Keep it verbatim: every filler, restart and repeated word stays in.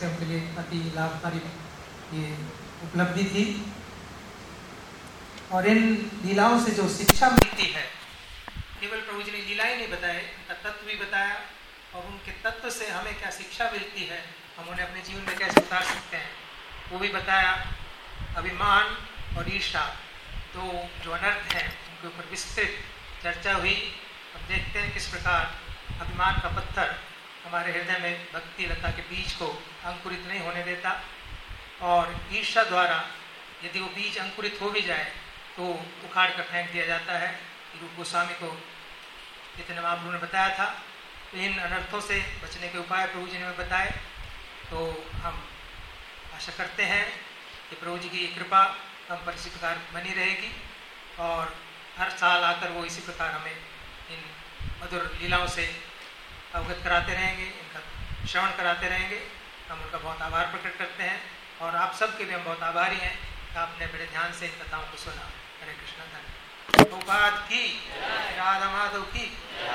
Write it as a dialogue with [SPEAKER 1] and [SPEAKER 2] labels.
[SPEAKER 1] से उनके लिए अति लाभकारी ये उपलब्धि थी। और इन लीलाओं से जो शिक्षा मिलती है, केवल प्रभु जी ने लीलाएं नहीं बताए, उनका तत्व भी बताया और उनके तत्व से हमें क्या शिक्षा मिलती है, हम उन्हें अपने जीवन में कैसे उतार सकते हैं वो भी बताया। अभिमान और ईर्ष्या तो जो अनर्थ हैं उनके ऊपर विस्तृत चर्चा हुई। अब देखते हैं किस प्रकार अभिमान का पत्थर हमारे हृदय में भक्ति लता के बीज को अंकुरित नहीं होने देता, और ईर्ष्या द्वारा यदि वो बीज अंकुरित हो भी जाए तो उखाड़ कर फेंक दिया जाता है। रूप गोस्वामी को चैतन्य महाप्रभु ने बताया था। तो इन अनर्थों से बचने के उपाय प्रभु जी ने हमें बताए। तो हम आशा करते हैं कि प्रभु जी की कृपा हम पर इसी प्रकार बनी रहेगी और हर साल आकर वो इसी प्रकार हमें इन मधुर लीलाओं से अवगत कराते रहेंगे, इनका श्रवण कराते रहेंगे। हम उनका बहुत आभार प्रकट करते हैं और आप सबके भी हम बहुत आभारी हैं कि आपने बड़े ध्यान से इन कथाओं को सुना। हरे कृष्ण। धन्यवाद। की राधा माधव की